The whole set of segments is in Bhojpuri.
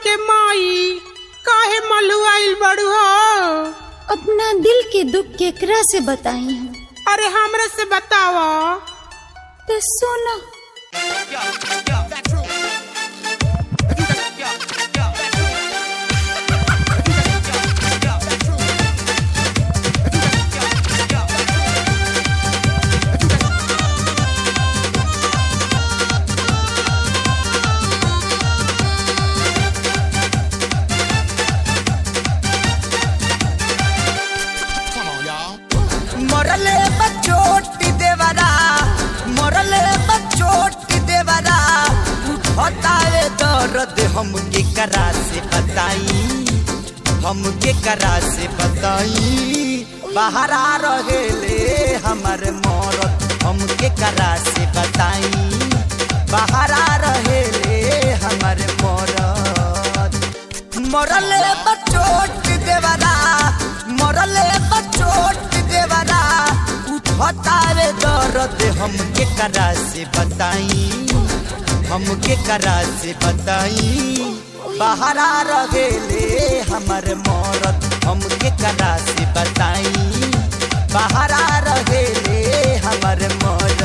के माई काहे मलुआइल बड़ू हो? अपना दिल के दुख केकरा से बताई हम? अरे हमरे से बतावा। तो सुनो। मोरले बचोटी देवरा, मोरले बचोटी देवरा, उठाए दर्द हमके करा से बताई, हमके करा से बताई। बाहरा रहेले हमारे मरद, हमके करा से बताई। बाहरा रहेले हमारे मरद। मोरले बचोटी देवरा, मोरले बचोटी देवरा, उठाए दर्द हमके करा से बताई, हमके करा से बताई। बाहरा रहेले हमारे मरद, हमके करा से बताई। बाहरा रहेले हमारे मरद।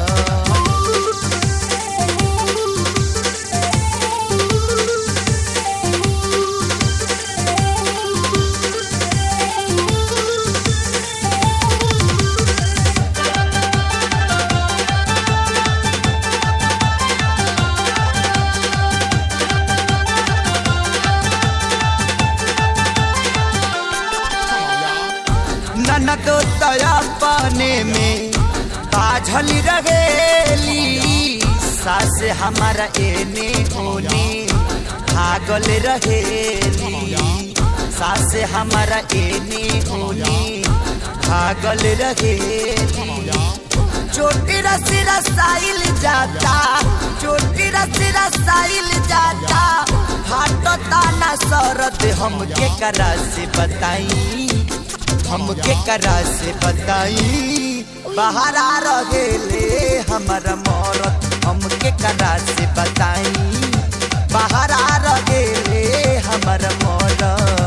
ननद तया पाने में बाझली रहेली, सास हमारा एने ओने भागल रहेली। सास हमारा एने ओने भागल रहेली। चोटी रसी रसाइल जाता, चोटी रसी रसाइल जाता, फाटता ना सरद हमके करा से बताई, हमके करा से बताई। बाहरा रहेले हमारा मरद, हमके करा से बताई। बाहरा रहेले हमारा मरद।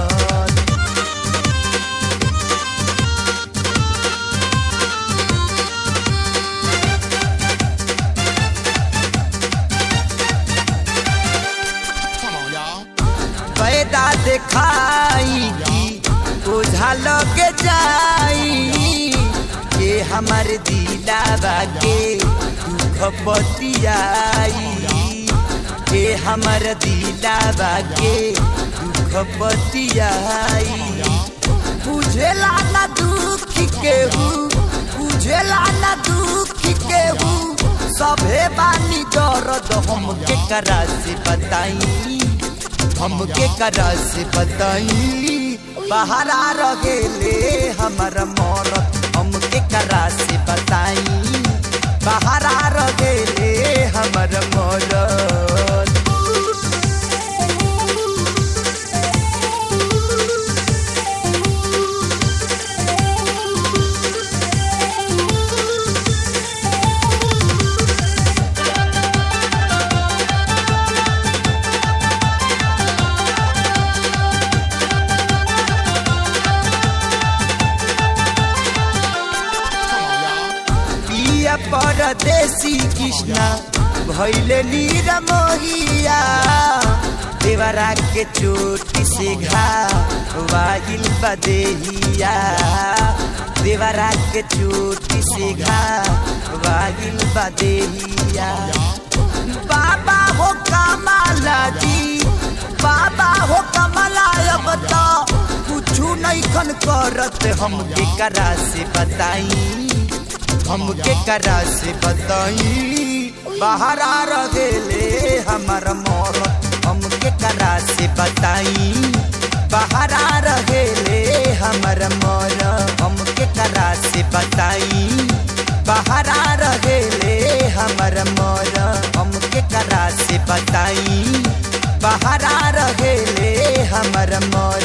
पैदा दिखाई ओझा लगे जाई, के हमारे दिलावा के दुख पतियाई, के हमारे दिलावा के दुख पतियाई। बुझेला ना दुख केहू, बुझेला ना दुख केहू, सभे बानी दर्द हमके करा से बताई, हमके करा से बताई। बाहरा रहेले हमारा मरद, हमके करा से बताई। बाहरा रहेले हमारा मरद। परदेसी कृष्णा भैले नीर मोहिया, देवरा के चोटी से घावाइल बदेहिया। देवरा के चोटी से घावाइल बदेहिया। बाबा हो कमला जी, बाबा हो कमला, अब तो कुछू नहीं खन करत हमके करा से बताई, हमके करा से बताई। बाहरा रहेले हमारा मरद, हमके करा से बताई। बाहरा रहेले हमारा मरद, हमके करा से बताई। बाहरा रहेले हमारा मरद, हमके करा से बताई। बाहरा रहेले हमारा मरद।